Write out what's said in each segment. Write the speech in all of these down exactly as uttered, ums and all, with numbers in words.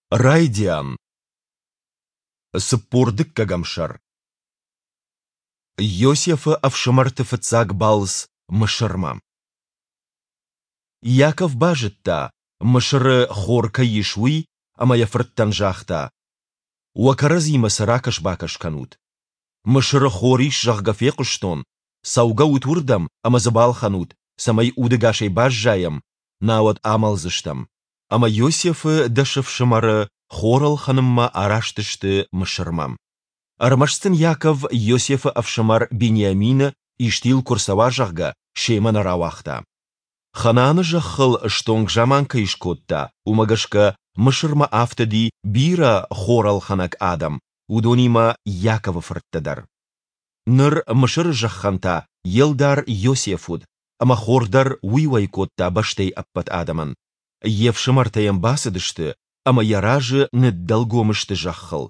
Райдиан. Сыппурдык кагамшар. Йосефа авшамартыфы цак балс мышырма. Яков бажытта, мышыры хорка ешуи, ама яфрыттан жахта. Уакаразима саракаш бакаш канут. Мышыры хориш жахгафе куштон, сауга утурдам, ама забал ханут, самай удыгашей бажжаям, науат амалзыштам. Ама Йосефы дашывшымары хорал ханымма араштышты мышырмам. Армашстын Яков Йосефа авшамар Бениамина иштил курсава жахга шеймана равахта. Хананы жахыл штонг жаманка ишкотта, умагашка мышырма автади бира хорал ханак адам, удонима Якова фырттадар. Ныр мышыр жахханта елдар Йосефуд, ама хордар уйвайкотта баштей аппат адаман. Евшымартаям басыдышты, ама яражы неддалгомышты жаххыл.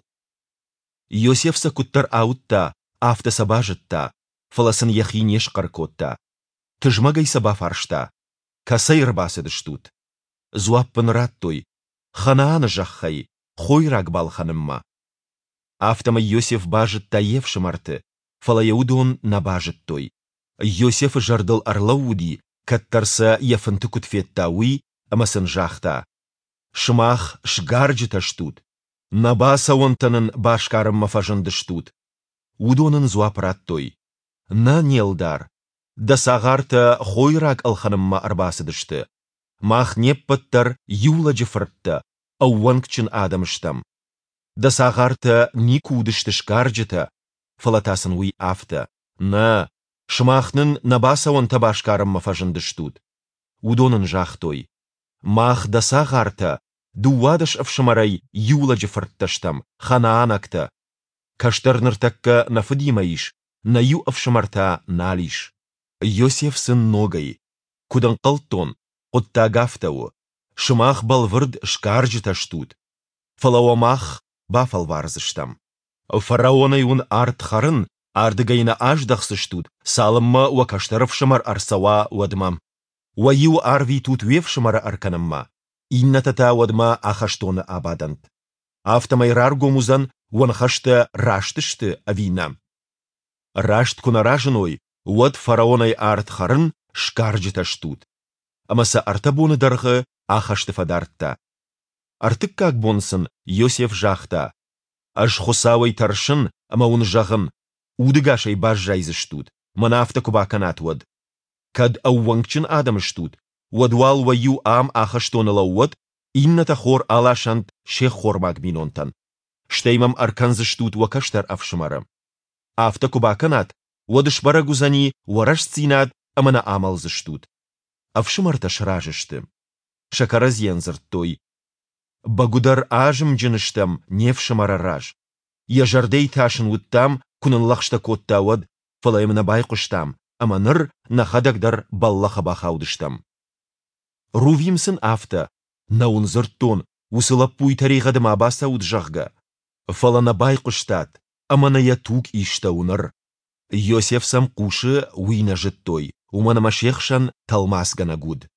Йосефса куттар аутта, авта сабажытта, фаласын яхинеш каркотта. Тыжмагай саба фаршта, касайр басыдыштут. Зуаппын раттой, ханааны жаххай, хойрак бал ханымма. Автама Йосеф бажытта евшымарты, фалаяудон набажыттой. Йосеф жардыл арлауди, каттарса яфынты кутфеттауи, амасын жахта. Шмах шгарджыта штут. Набаса онтанын башкарым мафажынды штут. Удонын зуапраттой. На нелдар. Да сагарта хойрак алханымма арбасыдышты. Мах неппаттар юла джифыртта, ауанкчын адамыштам. Да сагарта никудышты шгарджыта, фалатасын уй афта. На, шмахнын набаса онта башкарым мафажынды штут. Удонын жахтой. Мах да сагарта, дуадыш авшамарай юла джифыртташтам, ханаанакта. Каштарныртакка нафыдимаиш, на ю авшамарта налиш. Йосеф сын ногай, кудан қалтон, қотта гафтау, шымах балвырд шкарджыта штут. Фалауамах бафал варзыштам. Фараонай ун арт харын, ардыгайна аждахсы штут, салымма уакаштаров шамар арсава уадмам. Уаю арви тут вевшымара арканымма. Иннатата уадма ахаштоны абадант. Автомайрар гомузан уанхашты раштышты авинам. Рашт кунаражыной, уад фараонай арт харын шкарджыта штут. Амаса артабоны дарғы ахашты фадартта. Артык как бонсын Йосеф жахта. Аж хосавай таршын, ама ун жағын. Удыгашай бажжайзы штут. Мана авта кубаканат уад. Кад ауанкчын адам штут. Уадуал ваю ам ахаштоны лауад, инната хор алашант шех хормак минонтан. Штеймам арканзы штут уакаштар авшымары. Авта кубаканат, уадыш барагузани уараш цинат, амана амалзы штут. Авшымарта шражышты. Шакаразен зырттой. Багудар ажым джыныштам невшымара раж. Я жардей ташын уттам, кунын лақшта коттауад, фалайымна байқыштам, аманыр нахадагдар баллаха бахаудыштам. Рувимсын авта, наун зырттон, усылаппуй тарихадым абаса уджахга. Фалана байқыштат, амана ятук иштауныр. Йосеф сам кушы уйна жыттой, умана машехшан талмасгана гуд.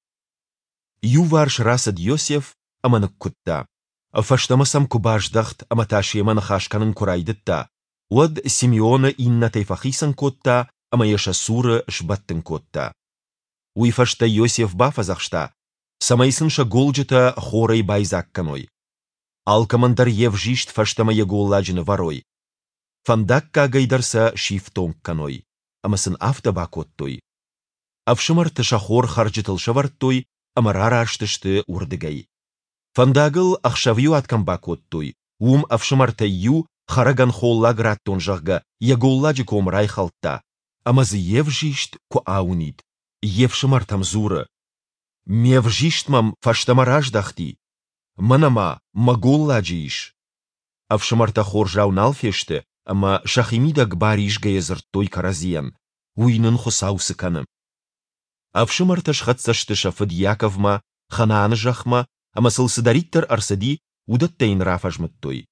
Ю варш расад Йосеф, аманық кутта. Фаштама сам кубаждахт, аматашеман хашканын курайдытта. Уад Симеона инна тайфахисан котта, ама еша суры шбаттын котта. Уйфашта Йосеф бафазахшта, самайсынша голджыта хорай байзакканой. Алкамандар евжишт фаштама еголладжыны варой. Фандакка гайдарса шифтонгканой, амасын авта бакоттой. Авшымарты шахор харджытыл шаварттой, амарара аштышты урдыгай. Фандагыл ахшавью аткам бакоттой, ум авшымарта ю хараган холла граттон жахга еголладжы комрай халтта. Амазы евжишт ку аунит. Евшымартам зуры. Мевжиштмам фаштамараждахти. Манама маголладжиш. Авшымарта хоржау налфешті, ама шахимидак бариш гайезырттой каразиян. Уйнын хосаусы каным. Авшымарта шхатсашты шафыд Яковма, ханааны жахма, ама сылсыдариттар арсади удаттайын рафажмыттой.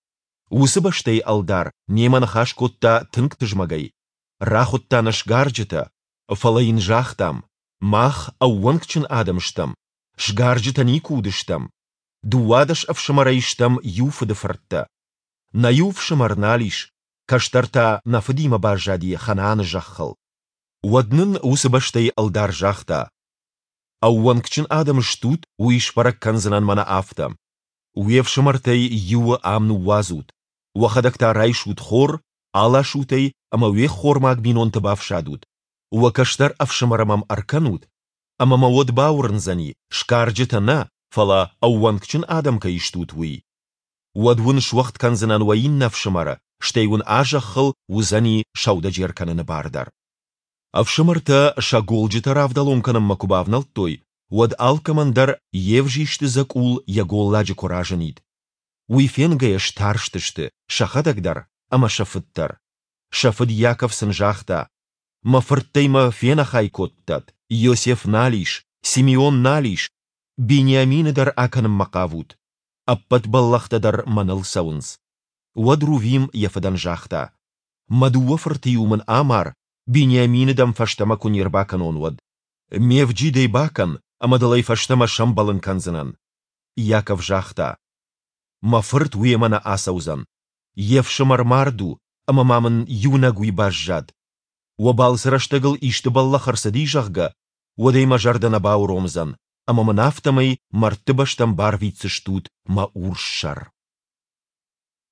Усы баштай алдар, неман хашкотта тынк тыжмагай. Рахоттаны шгарджыта, фалайын жахтам, мах ауанкчын адамштам, шгарджыта никудыштам. дуадаш авшамара иштам юфы дефарта. На юф шамарналиш, каштарта на фадима бажади ханаан жаххал. Уаднын усыбаштай алдар жахта. Ауанкчин адам штут уиш парак канзанан мана афта. Уев шамартай юа амну вазут. Уахадакта райшут хор, ала шутай, ама уех хормак бинон табавшадут. Уакаштар авшамарамам арканут. Ама мауад баурнзани, шкарджетана, фала ауанкчин адамка иштут уи. Уадвун швахт канзанан уаин навшамара, штейвун ажаххал узани шаудаджерканана бардар. Авшамарта шаголджита равдаломканам макубавнал той, уад алкамандар евжишты закул яголладжи коражанит. Уифенгая штарштышты, шахадагдар, ама шафыттар. Шафыд Яков сынжахта. Мафырттайма фенахай коттат, Йосеф налиш, Симеон налиш, Бениаминыдар аканым макавут. Аппат баллахтадар маныл саунс. Уад Рувим яфадан жахта. Мадуа фыртиумын амар, Бениаминыдам фаштама кунирбакан онвад. Мевджидей бакан, амадалай фаштама шамбалын канзанан. Яков жахта. Мафырт уемана асаузан. Евшамар марду, амамамын юнагуй бажжад. Уабал сыраштагыл ишты баллахарсади жахга, уадайма жардана бауромзан, амамын автамай марты баштам бар вицештут ма уршар.